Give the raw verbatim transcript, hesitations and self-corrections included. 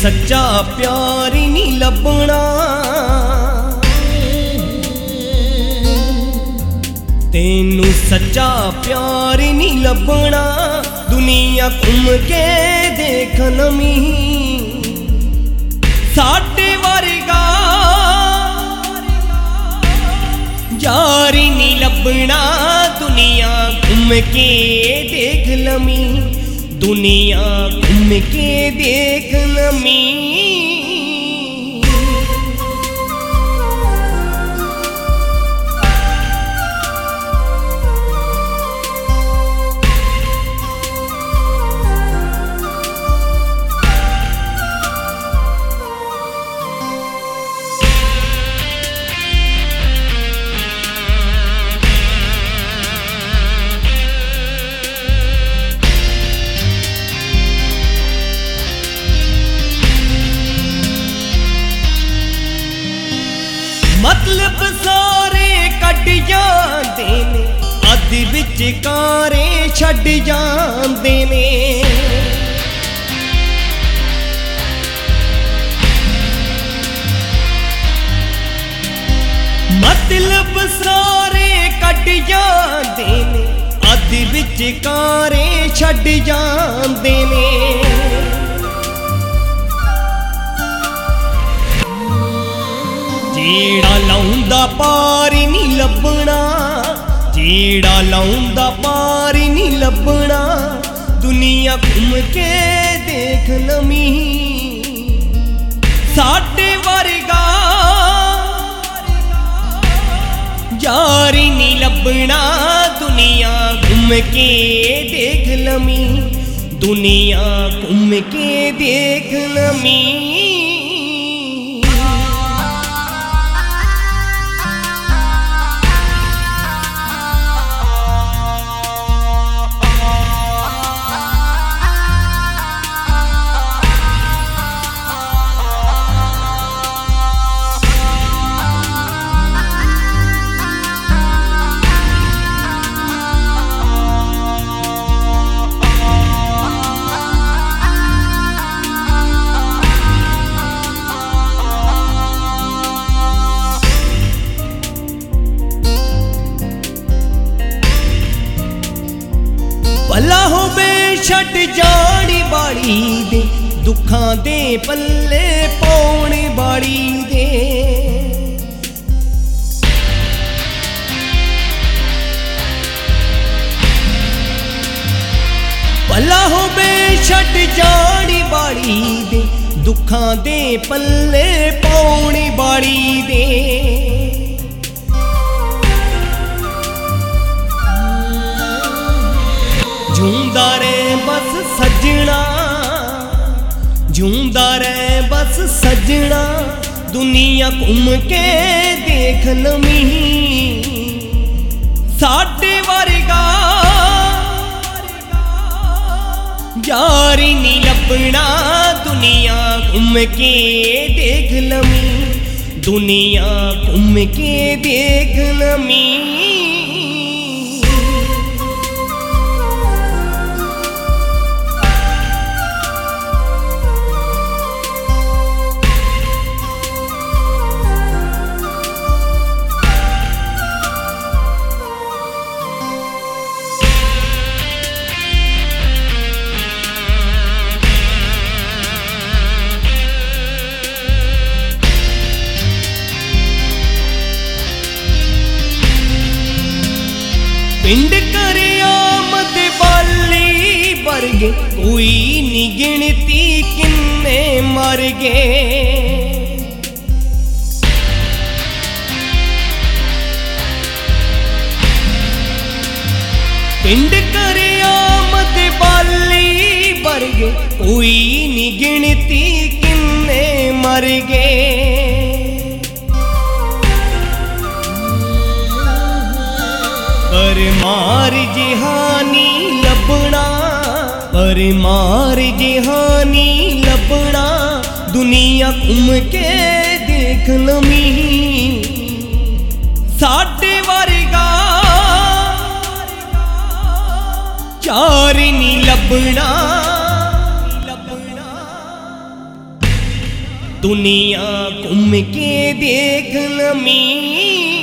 सच्चा प्यार ही नहीं लभना, तेनू सच्चा प्यार ही नहीं लभना। दुनिया घूम के देख नमी, साडे वर्गा यार ही नहीं लभना। दुनिया घूम के देख लमी, दुनिया घूम के देख लमी। मतलब सारे कट जाते ने, अध विच कारे छड़ जाते ने। मतलब सारे कट जाते ने, अध विच कारे छड़ जाते ने। जेड़ा लाउंदा पार नहीं लभना, जेड़ा लाउंदा पार नहीं लभना। दुनिया घूम के देख लमी, साडे वर्गा यार नहीं लभना। दुनिया घूम के देख लमी, दुनिया घूम के देख लमी। भला होवे छड़ जानी बाड़ी दे, दुखां दे पल्ले पौने बाड़ी दे। भला होवे छड़ जानी बाड़ी दे, दुखां दे पल्ले पौने बाड़ी दे। झूंदा रे बस सजना, झूंदा रे बस सजना। दुनिया घूम के देख लमी, साडे वर्गा यार नहीं लभना। दुनिया घूम के देख लमी, दुनिया घूम के देख लमी। पिंड करे आमद वाली वर्गे, कोई नी गिनती किन्ने मर गए। पिंड करे आमद वाली वर्गे, कोई नी गिनती किन्ने मर गए। पर मार जिहानी लभना, पर मार जिहानी लभना। दुनिया घूम के देख लमी, साडे वर्गा यार नहीं लभना। दुनिया घूम के देख लमी